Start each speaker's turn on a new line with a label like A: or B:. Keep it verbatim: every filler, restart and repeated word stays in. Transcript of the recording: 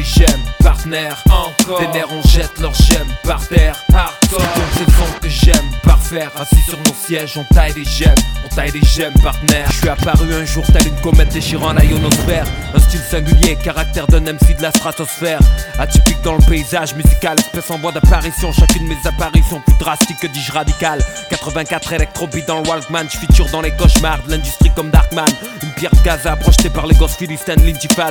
A: j'aime, partenaire. Encore des nerfs, on jette leurs gemmes par terre. Hardcore, c'est le son que j'aime, parfaire. Assis sur nos sièges, on taille des gemmes, on taille des gemmes, partenaire. Je suis apparu un jour tel une comète déchirant la ionosphère. Un style singulier, caractère d'un M C de la stratosphère. Atypique dans le paysage musical, espèce en voie d'apparition. Chacune de mes apparitions plus drastique que dis-je radical. quatre-vingt-quatre électrobeat dans le Walkman, je feature dans les cauchemars de l'industrie comme Darkman. Une pierre de Gaza projetée par les gosses philistines, l'intifada.